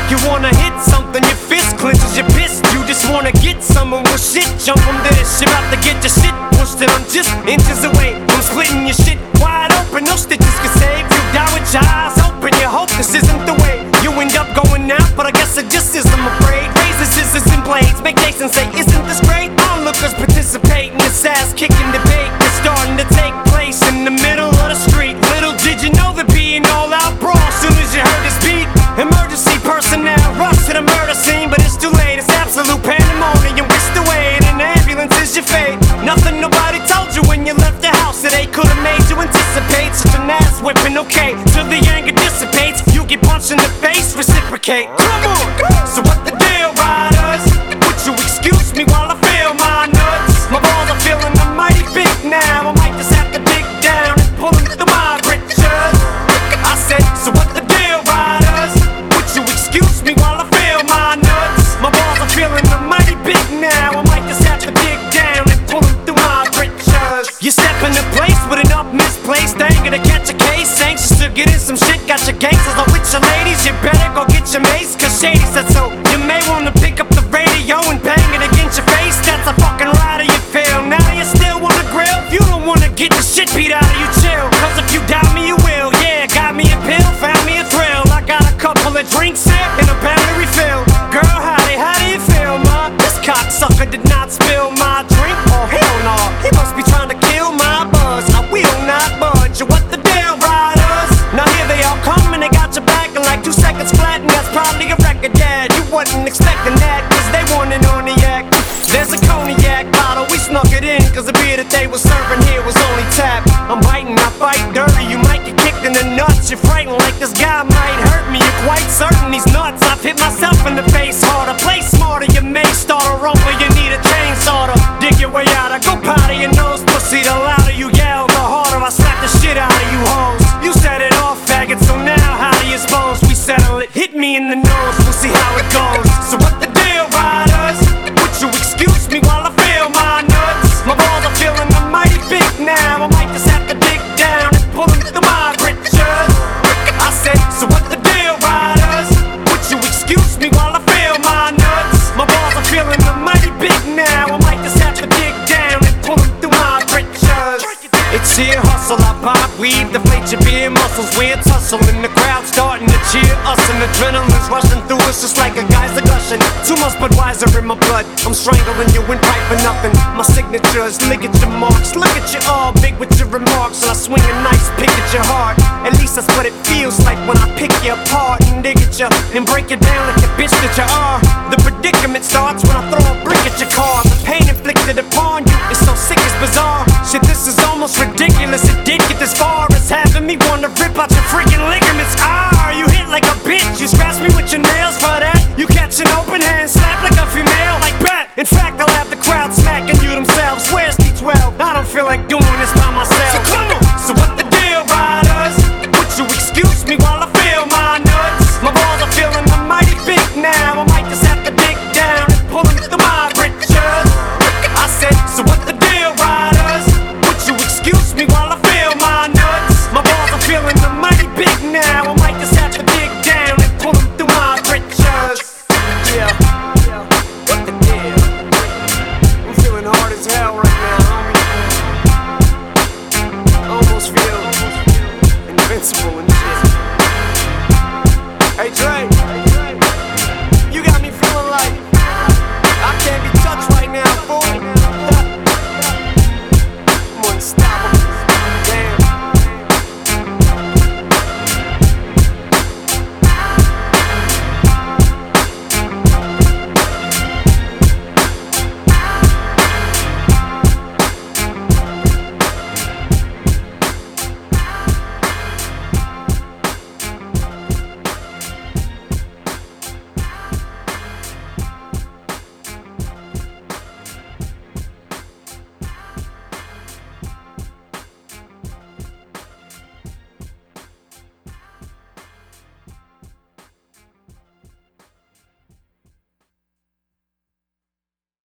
You wanna hit something, your fist clenches, you're pissed. You just wanna get someone with shit. Jump from this, you're about to get your shit pushed, and I'm just inches away from splitting your shit wide open. No stitches can save you. Die with your eyes open. You hope this isn't the way you end up going out, but I guess it just is. I'm afraid. Razors, scissors, and blades make Jason say, "Isn't this great?" Onlookers participate in this ass-kicking debate that's starting to take place in the middle of the street. Little did you know there'd be an all-out brawl soon as you heard this beat. Emergency personnel rush to the murder scene, but it's too late. It's absolute pandemonium. Whisked away, and an ambulance is your fate. Nothing nobody told you when you left the house that they could've made you anticipate such an ass whipping. Okay, till the anger dissipates, you get punched in the face, reciprocate. Come on, so what the deal, riders? Would you excuse me while I feel my nuts? My balls are feeling mighty big now. I might just have to dig down and pull them through my britches. I said, so what the deal, riders? Would you excuse me while I feel my nuts? My balls are feeling mighty big now. I might just have to dig down and pull them through my britches. You step into place with an up misplaced anger to catch a case. Anxious to get in some shit, got your gangsters all with your ladies. You better go get your mace, cause Shady said so. You may wanna pick up the radio and bang it against your face. That's a fucking rider you feel. Now you still wanna grill? If you don't wanna get the shit beat out of you, chill. Cause if you doubt me, you will. Yeah, got me a pill, found me a thrill. I got a couple of drinks here and a pound to refill. Girl, how do you feel, ma? This cocksucker did not spill my drink. Oh, hell no. He must be trying to kill my buzz. I will not budge. What the deal, riders? Now here they all come and they got your back in like 2 seconds flat, and that's probably a record, Dad. You wasn't expecting that, cause they wanted on the act. There's a cognac bottle, we snuck it in, cause the beer that they were serving here was only tap. I'm biting, I fight dirty, you might get kicked in the nuts. You're frightened like this guy might hurt me, you're quite certain he's nuts. I've hit myself in the face harder, play smarter, you may start a rumble, you need a chainsaw to dig your way out. I go powder your nose, pussy, the louder you yell, the harder I slap the shit out of you hoes. You set it off, faggot, so now how do you suppose we settle it? Hit me in the nose, we'll see how it goes. So what the deal, riders? Would you excuse me while I feel my nuts? My balls are feeling mighty big now. I might just have to dig down and pull them through my britches. I said, so what the deal, riders? Would you excuse me while I feel my nuts? My balls are feeling mighty big now. I might just have to dig down and pull them through my britches. It's sheer hustle, I pop weed, deflate your beer muscles. We're tussling, the crowd starting to cheer us, and adrenaline's rushing through us just like a geyser gushing. Too much Budweiser in my blood, I'm strangling you in pipe for nothing. My signatures, lick at your marks, look at you all big with your remarks, and I swing a nice pick at your heart. At least that's what it feels like when I pick you apart and dig at you and break you down like the bitch that you are. The predicament starts when I throw a brick at your car. The pain inflicted upon you is so sick, it's bizarre. Shit, this is almost ridiculous. It did get this far, it's having me wanna rip out your freaking ligaments. Ah, you hit like a bitch, you scratch me with your nails for that. You catch an open hand, slap like a female, like bat. In fact, I'll have the crowd smacking you themselves. Where's